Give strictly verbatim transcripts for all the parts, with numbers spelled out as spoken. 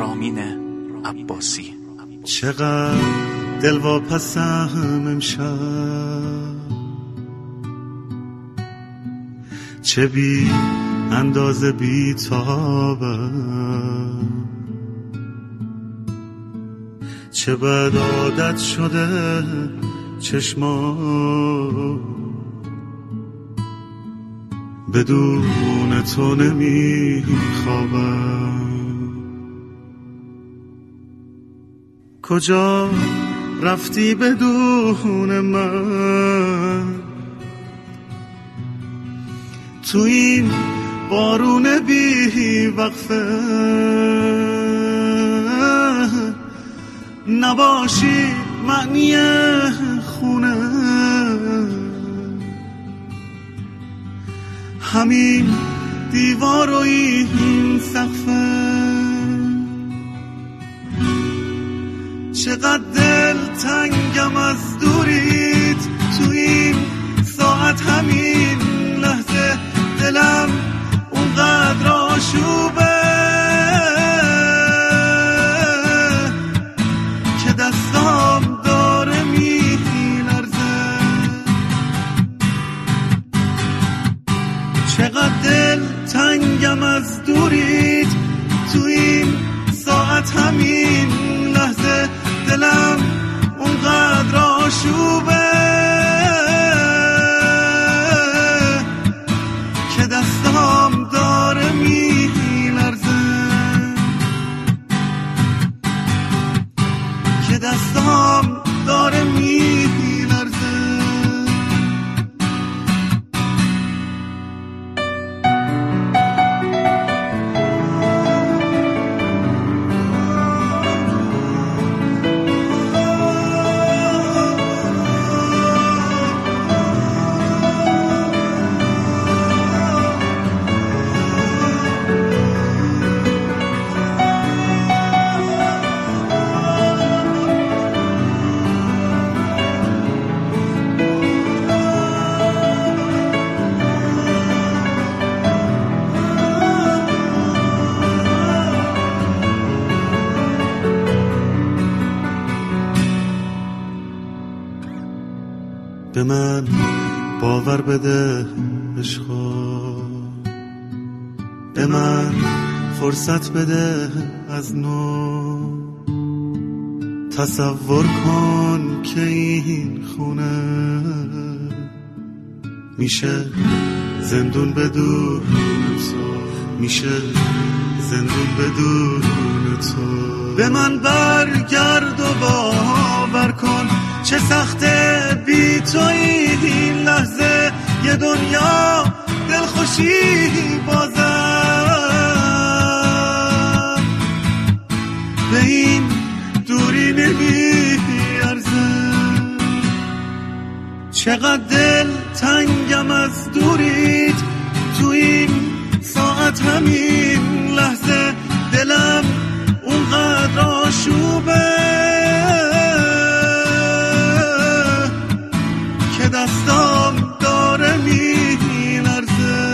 رامین عباسی. چقدر دلواپسم امشب، چه بی اندازه بی تابم، چه بد عادت شده چشما بدون تو نمی خوابم. کجا رفتی بدون من، تو این بارون بی وقفه نباشی معنی خونه، همین دیوار و این سقفه. چقدر دل تنگم از دوریت، تو این ساعت همین لحظه دلم اونقدر آشوبه که دستام داره میلرزه. چقدر دل تنگم از دوریت، تو این ساعت همین لحظه دلم اونقدر آشوبه که دستام داره میلرزه، که دستام داره میلرزه. به من باور بده عشقا، به من فرصت بده از نو. تصور کن که این خونه میشه زندون بدون تو، میشه زندون بدون تو. به من برگرد و باور کن چه سخته بی تو این لحظه، یه دنیا دلخوشی بازم به این دوری نمی ارزه. چقدر دل تنگم از دوریت، تو این ساعت همین لحظه دلم اونقدر آشوبه که دستام داره میلرزه.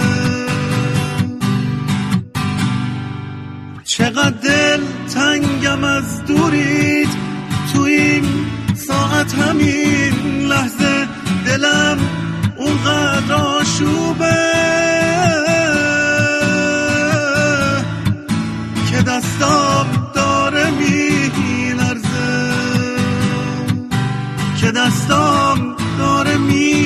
چقدر دل تنگم از دوریت، تو این ساعت همین لحظه دلم اونقدر آشوبه که دستام داره میلرزه، که دستام داره می